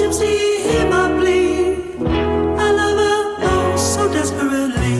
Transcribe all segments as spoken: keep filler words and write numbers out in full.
gypsy, hear my plea. I love her oh so desperately.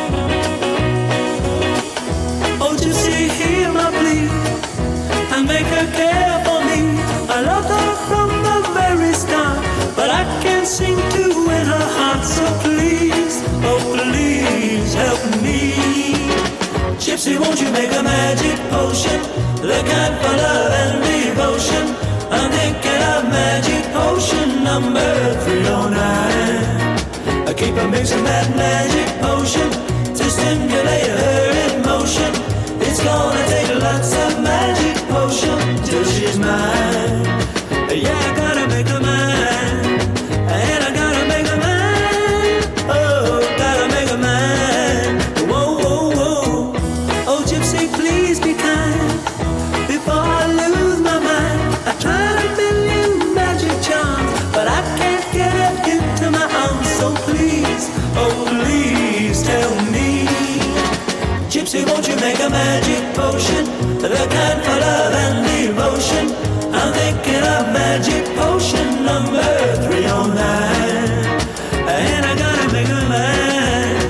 Oh gypsy, hear my plea and make her care for me. I love her from the very start, but I can't seem to win her heart. So please, oh please help me. Gypsy, won't you make a magic potion, the kind for love and devotion? I'm thinking of magic potion number three oh nine. I keep on mixing that magic potion to stimulate her emotion. It's gonna take lots of magic potion till she's mine. Yeah, I gotta make her mine, and I gotta make her mine. Oh, gotta make her mine. Whoa, whoa, whoa. Oh, gypsy, please be kind before I lose my mind. I tried a million magic charms, but I can't get it into my arms. So please, oh please tell me, gypsy, won't you make a magic potion, the kind for love and devotion? I'm thinking of magic potion number three oh nine, and I gotta make her mine.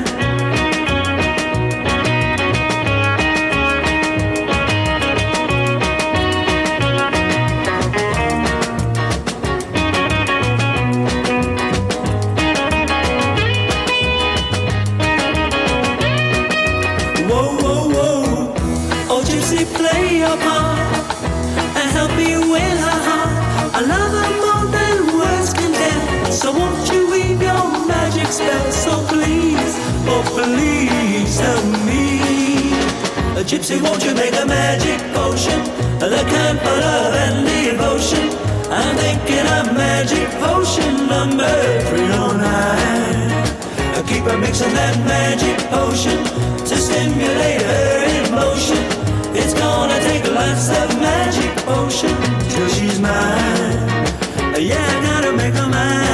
Whoa, whoa, whoa. Oh, gypsy, play your part and help me win her heart. I love her more than words can tell. So won't you weave your magic spell? So please, oh please help me. A gypsy, won't you make a magic potion, the kind for love and devotion? I'm thinking of magic potion number three oh nine. I keep on mixing that magic potion to stimulate her emotion. It's gonna take lots of magic potion till she's mine. Yeah, I gotta make her mine.